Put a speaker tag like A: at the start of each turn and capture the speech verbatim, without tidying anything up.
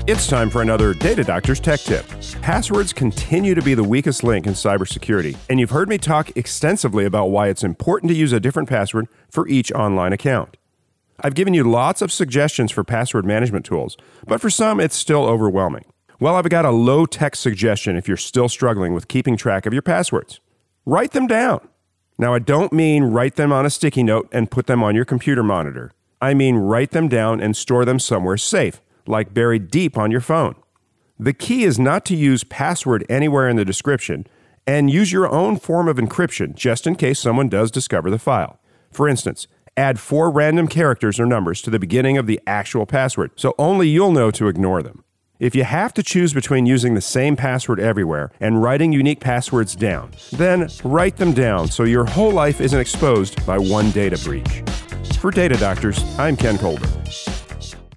A: It's time for another Data Doctor's Tech Tip. Passwords continue to be the weakest link in cybersecurity, and you've heard me talk extensively about why it's important to use a different password for each online account. I've given you lots of suggestions for password management tools, but for some it's still overwhelming. Well, I've got a low-tech suggestion if you're still struggling with keeping track of your passwords. Write them down. Now, I don't mean write them on a sticky note and put them on your computer monitor. I mean write them down and store them somewhere safe, like buried deep on your phone. The key is not to use password anywhere in the description, and use your own form of encryption just in case someone does discover the file. For instance, add four random characters or numbers to the beginning of the actual password, so only you'll know to ignore them. If you have to choose between using the same password everywhere and writing unique passwords down, then write them down so your whole life isn't exposed by one data breach. For Data Doctors, I'm Ken Colbert.